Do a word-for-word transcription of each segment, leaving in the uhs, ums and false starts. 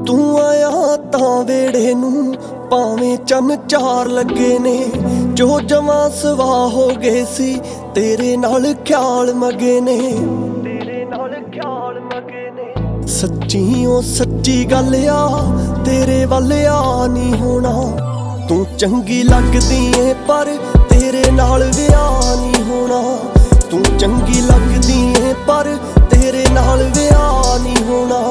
ਤੂੰ ਆਇਆ ਤਾਂ ਵੇੜੇ ਨੂੰ ਭਾਵੇਂ ਚੰਨ ਚਾਰ ਲੱਗੇ ਨੇ, ਜੋ ਜਮਾਂ ਸਵਾ ਹੋ ਗਏ ਸੀ ਤੇਰੇ ਨਾਲ ਖਿਆਲ ਮਗੇ ਨੇ, ਤੇਰੇ ਨਾਲ ਖਿਆਲ ਮਗੇ ਨੇ। ਸੱਚੀ ਓ ਸੱਚੀ ਗੱਲ ਆ ਤੇਰੇ ਵੱਲ ਆ ਨਹੀਂ ਹੋਣਾ, ਤੂੰ ਚੰਗੀ ਲੱਗਦੀ ਏ ਪਰ ਤੇਰੇ ਨਾਲ ਵਿਆਹ ਨਹੀਂ ਹੋਣਾ, ਤੂੰ ਚੰਗੀ ਲੱਗਦੀ ਏ ਪਰ ਤੇਰੇ ਨਾਲ ਵਿਆਹ ਨਹੀਂ ਹੋਣਾ।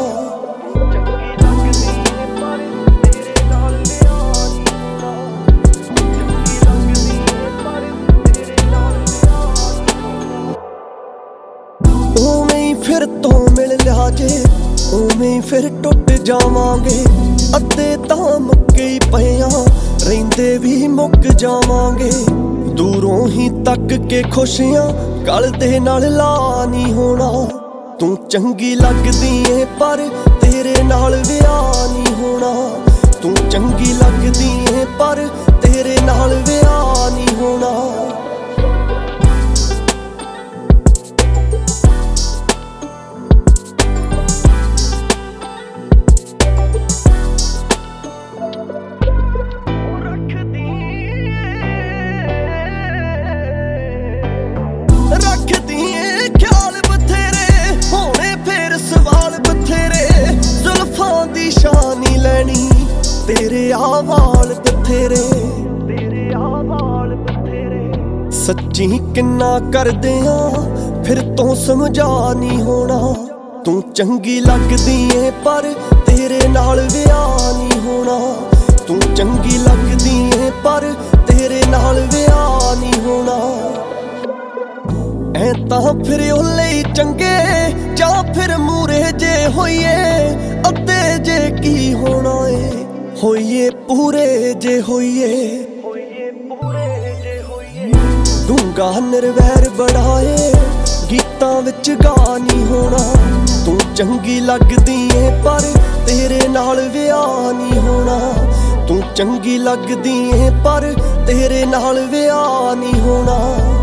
ਉਵੇਂ ਫਿਰ ਤੋਂ ਮਿਲ ਲਿਆ ਜੇ, ਉਵੇਂ ਫਿਰ ਟੁੱਟ ਜਾਵਾਂਗੇ, ਅੱਧੇ ਤਾਂ ਮੁੱਕੇ ਹੀ ਪਏ ਆ, ਰਹਿੰਦੇ ਵੀ ਮੁੱਕ ਜਾਵਾਂਗੇ। ਦੂਰੋਂ ਹੀ ਤੱਕ ਕੇ ਖੁਸ਼ੀਆਂ ਗਲ ਦੇ ਨਾਲ ਲਾ ਨਹੀਂ ਹੋਣਾ, ਤੂੰ ਚੰਗੀ ਲੱਗਦੀ ਏ ਪਰ ਤੇਰੇ ਨਾਲ ਵਿਆਹ ਨਹੀਂ ਹੋਣਾ, ਤੂੰ ਚੰਗੀ ਲੱਗਦੀ ਏ ਪਰ ਤੇਰੇ ਨਾਲ ਵਿਆਹ ਨਹੀਂ ਹੋਣਾ। ਰੱਖਦੀ ਏ ਖਿਆਲ ਬਥੇਰੇ ਹੋਣੇ ਫੇਰ ਸਵਾਲ ਬਥੇਰੇ, ਜ਼ੁਲਫਾਂ ਦੀ ਸ਼ਾਨ ਨੀ ਲੈਣੀ ਤੇਰੇ ਆ ਵਾਲ ਬਥੇਰੇ, ਤੇਰੇ ਆ ਵਾਲ ਬਥੇਰੇ। ਸੱਚੀ ਕਿੰਨਾ ਕਰਦੇ ਆ ਫਿਰ ਤੋਂ ਸਮਝਾ ਨਹੀਂ ਹੋਣਾ, ਤੂੰ ਚੰਗੀ ਲੱਗਦੀ ਏ ਪਰ ਤੇਰੇ ਨਾਲ ਵਿਆਹ ਨਹੀਂ ਹੋਣਾ, ਤੂੰ ਚੰਗੀ ਲੱਗਦੀ ਏ ਪਰ ਤੇਰੇ ਨਾਲ ਵਿਆਹ ਨਹੀਂ ਹੋਣਾ। ਐ ਤਾਂ ਫਿਰ ਉਹਲੇ ਹੀ ਚੰਗੇ ਜਾਂ ਫਿਰ ਮੂਰੇ ਜੇ ਹੋਈਏ, ਅੱਧੇ ਜੇ ਕੀ ਹੋਣਾ ਏ ਹੋਈਏ ਪੂਰੇ ਜੇ ਹੋਈਏ, ਹੋਈਏ ਪੂਰੇ ਜੇ ਹੋਈਏ। ਡੂੰਘਾ ਨਿਰਵੈਰ ਬੜਾਏ ਗੀਤਾਂ ਵਿੱਚ ਗਾ ਨਹੀਂ ਹੋਣਾ, ਤੂੰ ਚੰਗੀ ਲੱਗਦੀ ਏ ਪਰ ਤੇਰੇ ਨਾਲ ਵਿਆਹ ਨਹੀਂ ਹੋਣਾ, ਤੂੰ ਚੰਗੀ ਲੱਗਦੀ ਏ ਪਰ ਤੇਰੇ ਨਾਲ ਵਿਆਹ ਨਹੀਂ ਹੋਣਾ।